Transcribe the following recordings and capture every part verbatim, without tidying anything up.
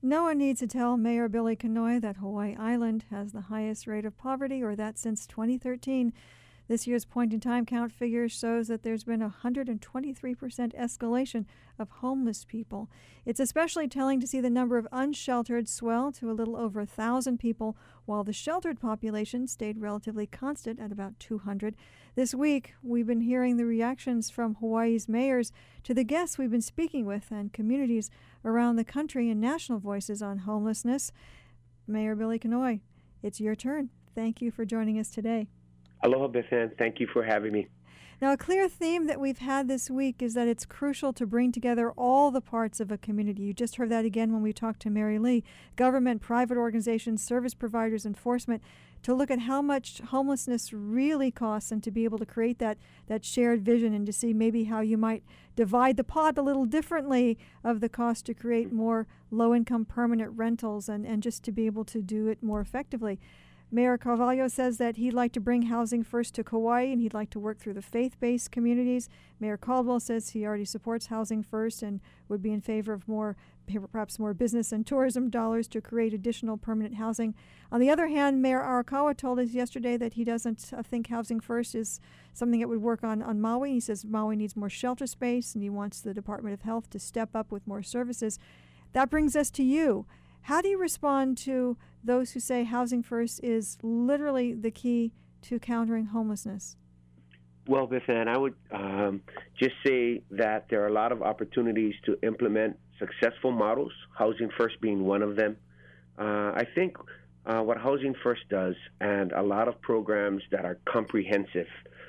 No one needs to tell Mayor Billy Kenoi that Hawaii Island has the highest rate of poverty, or that since twenty thirteen. This year's point-in-time count figure shows that there's been a one hundred twenty-three percent escalation of homeless people. It's especially telling to see the number of unsheltered swell to a little over one thousand people, while the sheltered population stayed relatively constant at about two hundred. This week, we've been hearing the reactions from Hawaii's mayors to the guests we've been speaking with and communities around the country and national voices on homelessness. Mayor Billy Kenoi, it's your turn. Thank you for joining us today. Aloha, Bethan. Thank you for having me. Now, a clear theme that we've had this week is that it's crucial to bring together all the parts of a community. You just heard that again when we talked to Mary Lee. Government, private organizations, service providers, enforcement, to look at how much homelessness really costs and to be able to create that, that shared vision and to see maybe how you might divide the pot a little differently of the cost to create more low-income permanent rentals and, and just to be able to do it more effectively. Mayor Carvalho says that he'd like to bring Housing First to Kauai and he'd like to work through the faith-based communities. Mayor Caldwell says he already supports Housing First and would be in favor of more, perhaps more business and tourism dollars to create additional permanent housing. On the other hand, Mayor Arakawa told us yesterday that he doesn't uh, think Housing First is something that would work on, on Maui. He says Maui needs more shelter space and he wants the Department of Health to step up with more services. That brings us to you. How do you respond to those who say Housing First is literally the key to countering homelessness? Well, Bethan, I would um, just say that there are a lot of opportunities to implement successful models, Housing First being one of them. Uh, I think uh, what Housing First does, and a lot of programs that are comprehensive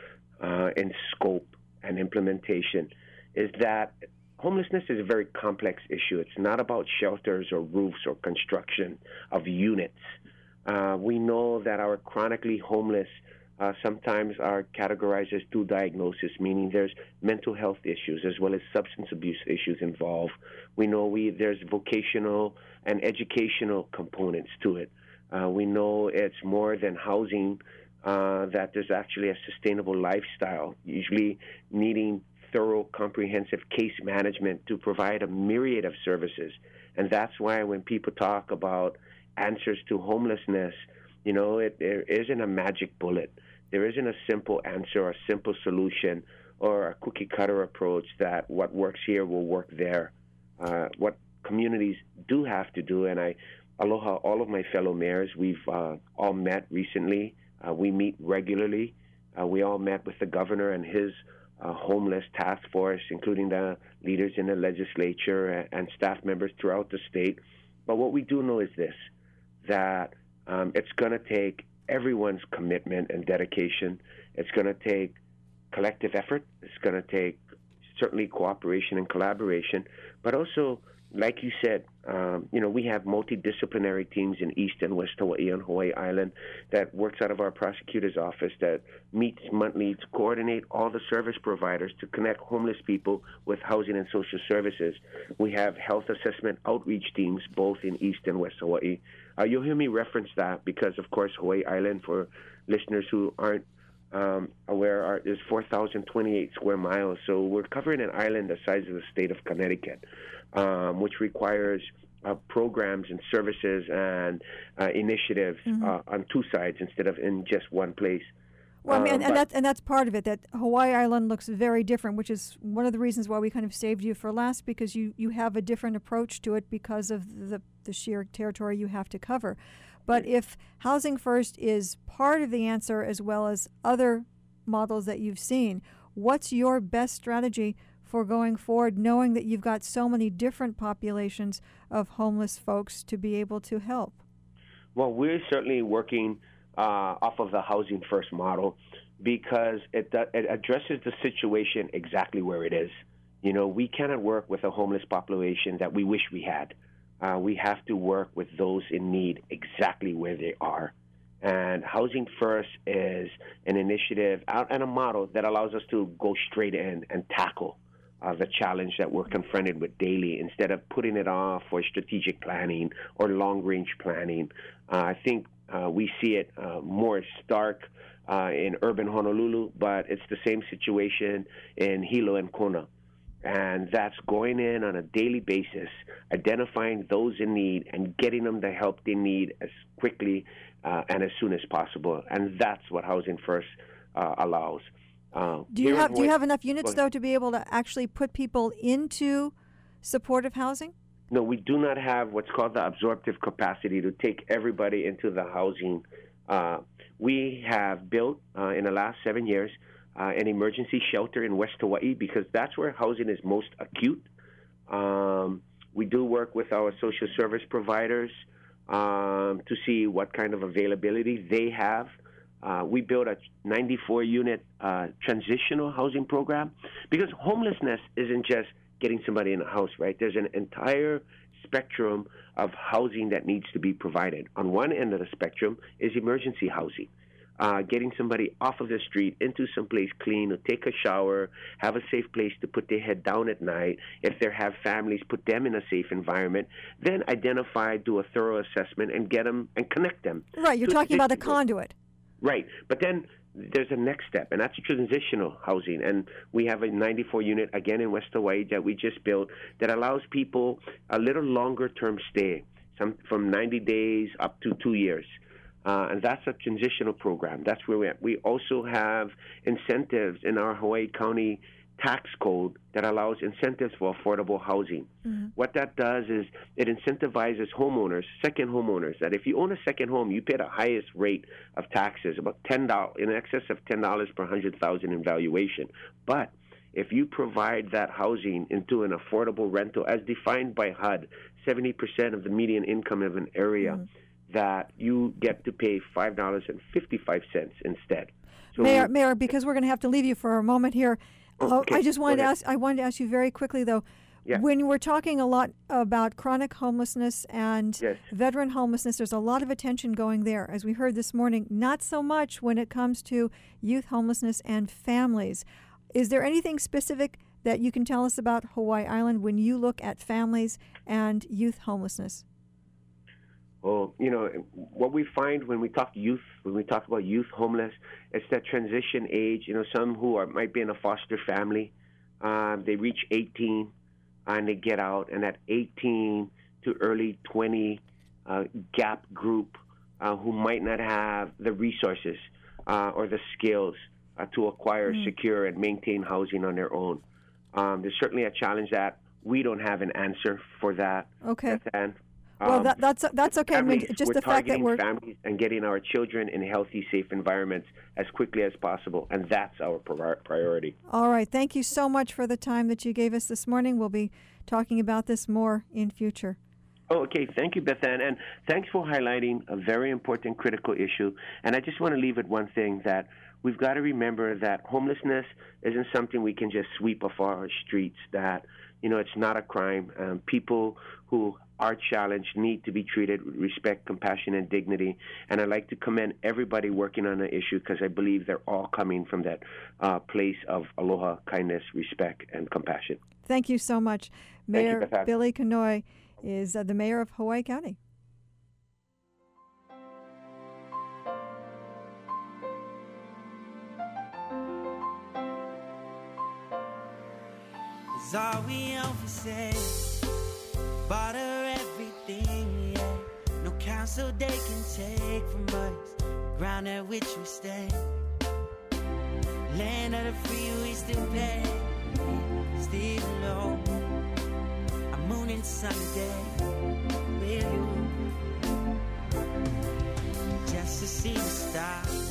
uh, in scope and implementation, is that homelessness is a very complex issue. It's not about shelters or roofs or construction of units. Uh, we know that our chronically homeless uh, sometimes are categorized as two diagnoses, meaning there's mental health issues as well as substance abuse issues involved. We know we there's vocational and educational components to it. Uh, we know it's more than housing, uh, that there's actually a sustainable lifestyle, usually needing thorough, comprehensive case management to provide a myriad of services. And that's why when people talk about answers to homelessness, you know, it, there isn't a magic bullet. There isn't a simple answer or a simple solution or a cookie-cutter approach that what works here will work there. Uh, what communities do have to do, and I, aloha all of my fellow mayors, we've uh, all met recently. Uh, we meet regularly. Uh, we all met with the governor and his Uh, homeless task force, including the leaders in the legislature and, and staff members throughout the state. But what we do know is this, that um, it's going to take everyone's commitment and dedication. It's going to take collective effort. It's going to take certainly cooperation and collaboration, but also, like you said, um, you know, we have multidisciplinary teams in East and West Hawaii on Hawaii Island that works out of our prosecutor's office that meets monthly to coordinate all the service providers to connect homeless people with housing and social services. We have health assessment outreach teams both in East and West Hawaii. Uh, you'll hear me reference that because, of course, Hawaii Island, for listeners who aren't Um, aware are, is four thousand twenty-eight square miles. So we're covering an island the size of the state of Connecticut, um, which requires uh, programs and services and uh, initiatives mm-hmm. uh, on two sides instead of in just one place. Well, I mean, um, and, and, that's, and that's part of it, that Hawaii Island looks very different, which is one of the reasons why we kind of saved you for last, because you, you have a different approach to it because of the, the sheer territory you have to cover. But if Housing First is part of the answer as well as other models that you've seen, what's your best strategy for going forward, knowing that you've got so many different populations of homeless folks to be able to help? Well, we're certainly working uh, off of the Housing First model because it, it addresses the situation exactly where it is. You know, we cannot work with a homeless population that we wish we had. Uh, we have to work with those in need exactly where they are. And Housing First is an initiative and a model that allows us to go straight in and tackle uh, the challenge that we're confronted with daily instead of putting it off for strategic planning or long-range planning. Uh, I think uh, we see it uh, more stark uh, in urban Honolulu, but it's the same situation in Hilo and Kona. And that's going in on a daily basis, identifying those in need and getting them the help they need as quickly uh, and as soon as possible. And that's what Housing First uh, allows. Uh, do you have Do you have enough units, though, to be able to actually put people into supportive housing? No, we do not have what's called the absorptive capacity to take everybody into the housing. Uh, we have built, uh, in the last seven years, Uh, an emergency shelter in West Hawaii because that's where housing is most acute. Um, we do work with our social service providers um, to see what kind of availability they have. Uh, we built a ninety-four unit uh, transitional housing program because homelessness isn't just getting somebody in a house, right? There's an entire spectrum of housing that needs to be provided. On one end of the spectrum is emergency housing. Uh, getting somebody off of the street into someplace clean, to take a shower, have a safe place to put their head down at night. If they have families, put them in a safe environment. Then identify, do a thorough assessment, and get them and connect them. Right, you're talking about a conduit. Right, but then there's a next step, and that's transitional housing. And we have a ninety-four unit, again, in West Hawaii that we just built that allows people a little longer-term stay, some from ninety days up to two years. Uh, and that's a transitional program. That's where we're at. We also have incentives in our Hawaii County tax code that allows incentives for affordable housing. Mm-hmm. What that does is it incentivizes homeowners, second homeowners, that if you own a second home, you pay the highest rate of taxes, about ten dollars, in excess of ten dollars per one hundred thousand in valuation. But if you provide that housing into an affordable rental, as defined by H U D, seventy percent of the median income of an area, mm-hmm. that you get to pay five dollars and fifty-five cents instead. So Mayor, Mayor, because we're going to have to leave you for a moment here, oh, okay. I just wanted to ask. I wanted to ask you very quickly, though. Yeah. When we're talking a lot about chronic homelessness and yes. veteran homelessness, there's a lot of attention going there, as we heard this morning. Not so much when it comes to youth homelessness and families. Is there anything specific that you can tell us about Hawaii Island when you look at families and youth homelessness? Well, you know, what we find when we talk youth, when we talk about youth homeless, it's that transition age. You know, some who are might be in a foster family, um, they reach eighteen and they get out, and at eighteen to early twenty uh, gap group uh, who might not have the resources uh, or the skills uh, to acquire, mm. secure, and maintain housing on their own. Um, there's certainly a challenge that we don't have an answer for that. Okay. And, Well, that, that's that's okay. Families, I mean, just we're the fact that we're families and getting our children in healthy, safe environments as quickly as possible, and that's our priority. All right. Thank you so much for the time that you gave us this morning. We'll be talking about this more in future. Oh, okay. Thank you, Beth Ann, and thanks for highlighting a very important, critical issue. And I just want to leave with one thing, that we've got to remember that homelessness isn't something we can just sweep off our streets. That you know, it's not a crime. Um, people who are challenged need to be treated with respect, compassion, and dignity. And I'd like to commend everybody working on the issue because I believe they're all coming from that uh, place of aloha, kindness, respect, and compassion. Thank you so much. Mayor you, Billy Kanoy is uh, the mayor of Hawaii County. It's all we ever say. Barter everything, yeah. No counsel they can take from us. The ground at which we stay. Land of the free, we still pay. Still alone. A moon and sunny day. With you. Just to see the stars.